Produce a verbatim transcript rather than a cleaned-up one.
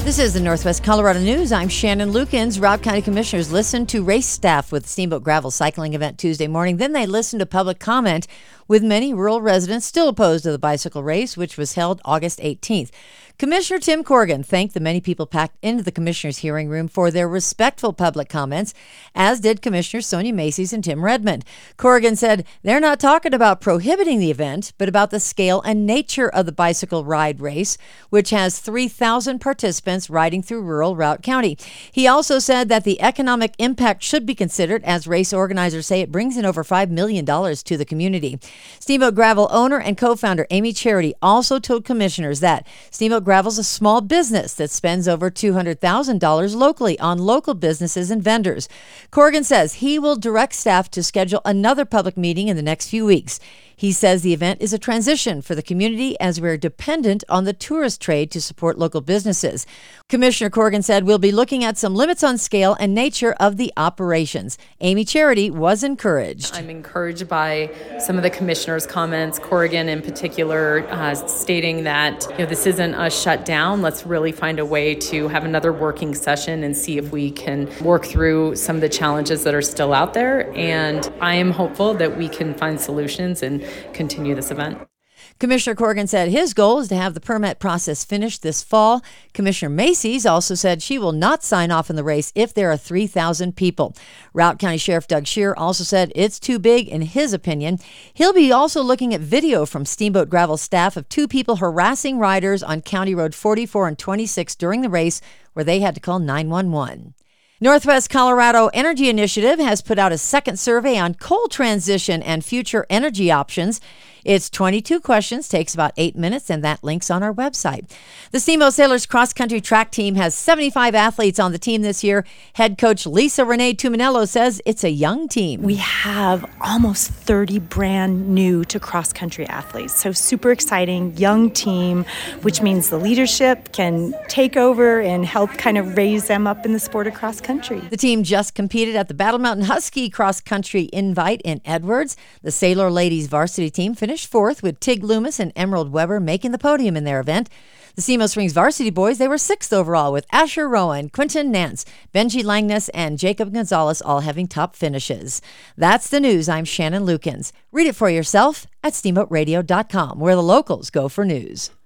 This is the Northwest Colorado News. I'm Shannon Lukens. Robb County Commissioners listened to race staff with the Steamboat Gravel cycling event Tuesday morning. Then they listened to public comment with many rural residents still opposed to the bicycle race, which was held August eighteenth. Commissioner Tim Corrigan thanked the many people packed into the commissioner's hearing room for their respectful public comments, as did Commissioners Sonia Macy's and Tim Redmond. Corrigan said they're not talking about prohibiting the event, but about the scale and nature of the bicycle ride race, which has three thousand participants riding through rural Routt County. He also said that the economic impact should be considered, as race organizers say it brings in over five million dollars to the community. Steamboat Gravel owner and co-founder Amy Charity also told commissioners that Steamboat Gravel is a small business that spends over two hundred thousand dollars locally on local businesses and vendors. Corrigan says he will direct staff to schedule another public meeting in the next few weeks. He says the event is a transition for the community as we're dependent on the tourist trade to support local businesses. Commissioner Corrigan said we'll be looking at some limits on scale and nature of the operations. Amy Charity was encouraged. I'm encouraged by some of the commissioners' comments, Corrigan in particular, uh, stating that you know this isn't a shutdown. Let's really find a way to have another working session and see if we can work through some of the challenges that are still out there. And I am hopeful that we can find solutions and continue this event. Commissioner Corrigan said his goal is to have the permit process finished this fall. Commissioner Macy's also said she will not sign off in the race if there are three thousand people. Routt County Sheriff Doug Scheer also said it's too big in his opinion. He'll be also looking at video from Steamboat Gravel staff of two people harassing riders on County Road forty-four and twenty-six during the race, where they had to call nine one one. Northwest Colorado Energy Initiative has put out a second survey on coal transition and future energy options. It's twenty-two questions, takes about eight minutes, and that link's on our website. The Steamboat Sailors cross-country track team has seventy-five athletes on the team this year. Head coach Lisa Renee Tuminello says it's a young team. We have almost thirty brand new to cross-country athletes, so super exciting, young team, which means the leadership can take over and help kind of raise them up in the sport of cross-country. The team just competed at the Battle Mountain Husky cross-country invite in Edwards. The Sailor Ladies varsity team finished fourth, with Tig Loomis and Emerald Weber making the podium in their event. The SEMO Springs varsity boys, they were sixth overall, with Asher Rowan, Quinton Nance, Benji Langness, and Jacob Gonzalez all having top finishes. That's the news. I'm Shannon Lukens. Read it for yourself at steamboat radio dot com, where the locals go for news.